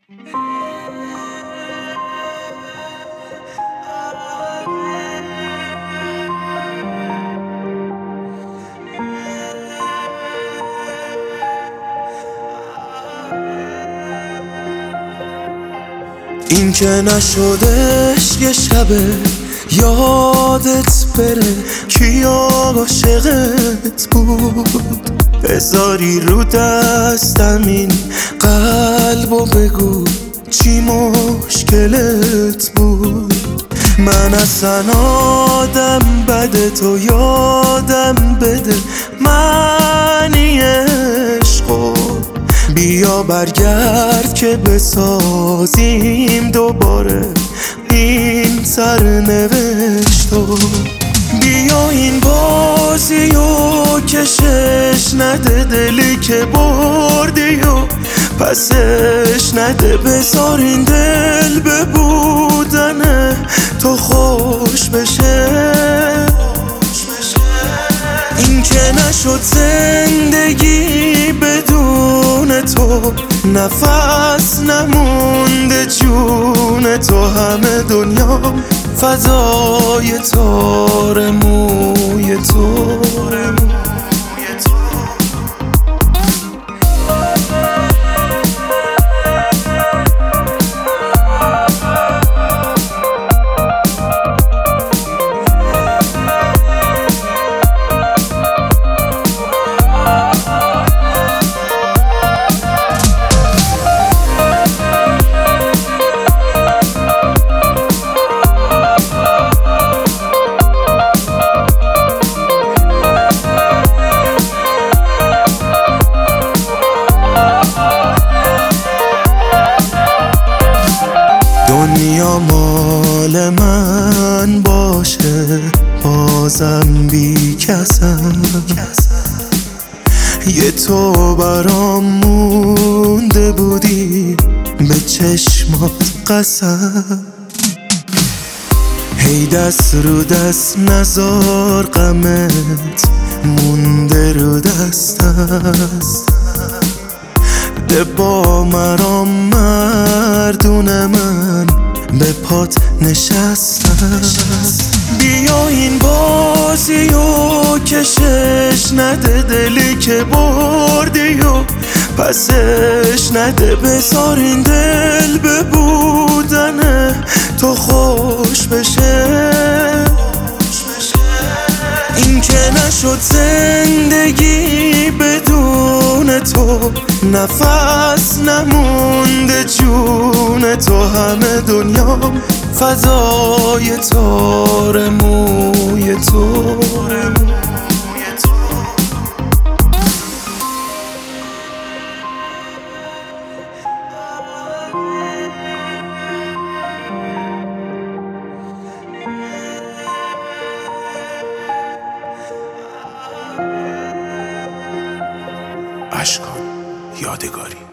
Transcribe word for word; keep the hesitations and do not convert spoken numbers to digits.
این که نشدش یه شبه یادت بره کی عاشقت بود، بذاری رو دستم این قلبو بگو چی مشکلت بود. من اصلا آدم بده تو یادم بده معنی عشقو، بیا برگرد که بسازیم دوباره این سرنوشتو. بیا این بازی و کشش نده، دلی که بردی و پسش نده، بذار این دل به بودن تو خوش بشه. این که نشد زندگی بدون تو، نفس نمونده جون تو، همه دنیا فضای تار موی تو. دنیا مال من باشه بازم بی کسم، یه تو برام مونده بودی به چشمات قسم. هی دست رو دست نزار غمت مونده رو دستم، ده با مرام مردون من به پات نشستم. بیا این بازی و کشش نده، دلی که بردی و پسش نده، بذار این دل به بودن تو خوش بشه. این که نشد زندگی بدون تو، نفس نمونده جون تو، همه دنیا فضای تار موی تو. اشکان یادگاری.